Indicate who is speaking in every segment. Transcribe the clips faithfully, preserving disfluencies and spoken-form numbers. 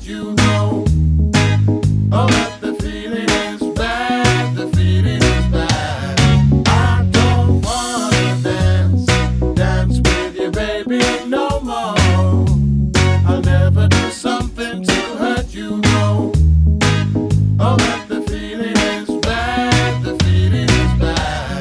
Speaker 1: you know. Oh, but the feeling is bad, the feeling is bad. I don't wanna dance, dance with you, baby, no more. I'll never do something to hurt you, no. Oh, but the feeling is bad, the feeling is bad.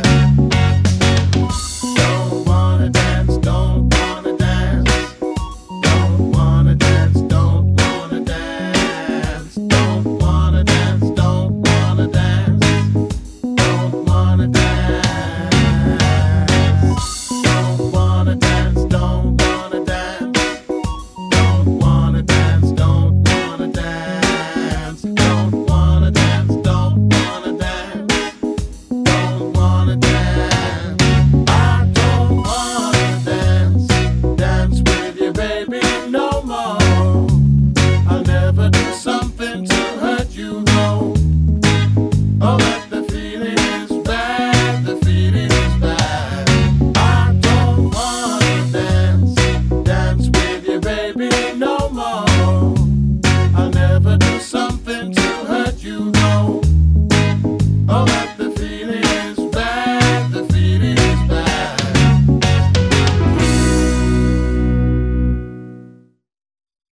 Speaker 1: Don't wanna dance, don't wanna dance. Don't wanna dance, don't wanna dance. Don't wanna dance, don't wanna dance. Don't wanna dance. Don't wanna dance, don't wanna dance. Don't wanna dance, don't wanna dance. Don't wanna dance, don't wanna dance. Don't wanna dance. I don't wanna dance, dance with you, baby, no more. I'll never do something to hurt you, no. Oh, but the feeling is bad, the feeling is bad. I don't wanna dance, dance with you, baby, no more. I'll never do something to